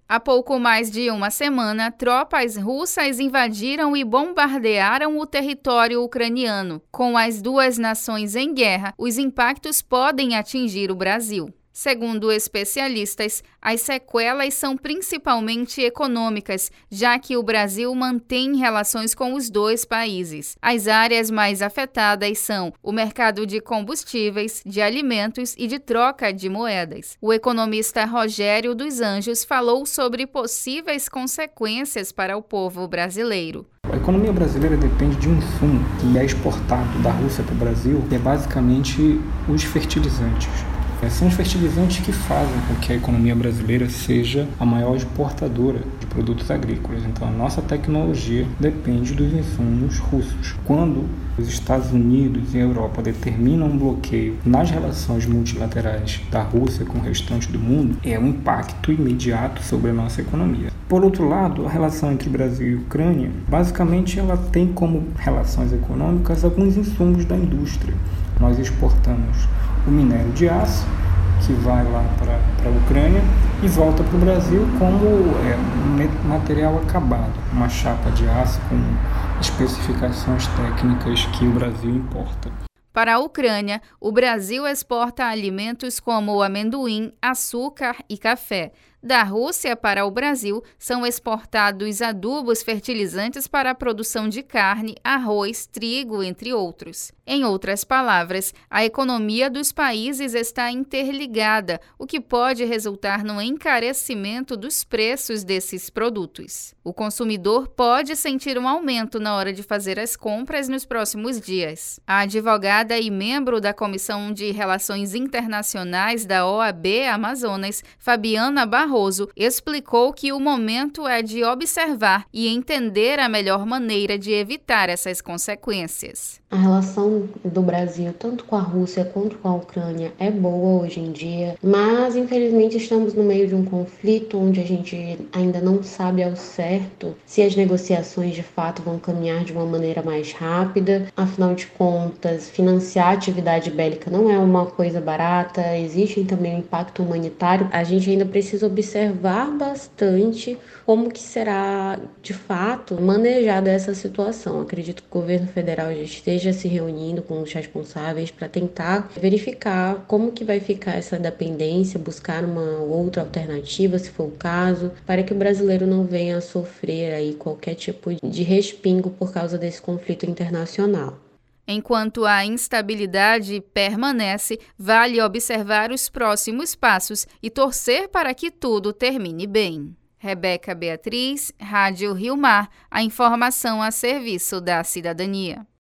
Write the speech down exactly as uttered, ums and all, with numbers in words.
Há pouco mais de uma semana, tropas russas invadiram e bombardearam o território ucraniano. Com as duas nações em guerra, os impactos podem atingir o Brasil. Segundo especialistas, as sequelas são principalmente econômicas, já que o Brasil mantém relações com os dois países. As áreas mais afetadas são o mercado de combustíveis, de alimentos e de troca de moedas. O economista Rogério dos Anjos falou sobre possíveis consequências para o povo brasileiro. A economia brasileira depende de um insumo que é exportado da Rússia para o Brasil, que é basicamente os fertilizantes. São os fertilizantes que fazem com que a economia brasileira seja a maior exportadora de produtos agrícolas. Então, a nossa tecnologia depende dos insumos russos. Quando os Estados Unidos e a Europa determinam um bloqueio nas relações multilaterais da Rússia com o restante do mundo, é um impacto imediato sobre a nossa economia. Por outro lado, a relação entre Brasil e Ucrânia, basicamente, ela tem como relações econômicas alguns insumos da indústria. Nós exportamos o minério de aço, que vai lá para a Ucrânia e volta para o Brasil como é, um material acabado, uma chapa de aço com especificações técnicas que o Brasil importa. Para a Ucrânia, o Brasil exporta alimentos como amendoim, açúcar e café. Da Rússia para o Brasil, são exportados adubos fertilizantes para a produção de carne, arroz, trigo, entre outros. Em outras palavras, a economia dos países está interligada, o que pode resultar no encarecimento dos preços desses produtos. O consumidor pode sentir um aumento na hora de fazer as compras nos próximos dias. A advogada e membro da Comissão de Relações Internacionais da O A B Amazonas, Fabiana Barroso, explicou que o momento é de observar e entender a melhor maneira de evitar essas consequências. A relação do Brasil, tanto com a Rússia quanto com a Ucrânia, é boa hoje em dia, mas infelizmente estamos no meio de um conflito onde a gente ainda não sabe ao certo se as negociações de fato vão caminhar de uma maneira mais rápida. Afinal de contas, financiar a atividade bélica não é uma coisa barata, existe também um impacto humanitário. A gente ainda precisa observar bastante como que será de fato manejada essa situação. Acredito que o governo federal já esteja se reunindo com os responsáveis para tentar verificar como que vai ficar essa dependência, buscar uma outra alternativa, se for o caso, para que o brasileiro não venha a sofrer aí qualquer tipo de respingo por causa desse conflito internacional. Enquanto a instabilidade permanece, vale observar os próximos passos e torcer para que tudo termine bem. Rebeca Beatriz, Rádio Rio Mar, a informação a serviço da cidadania.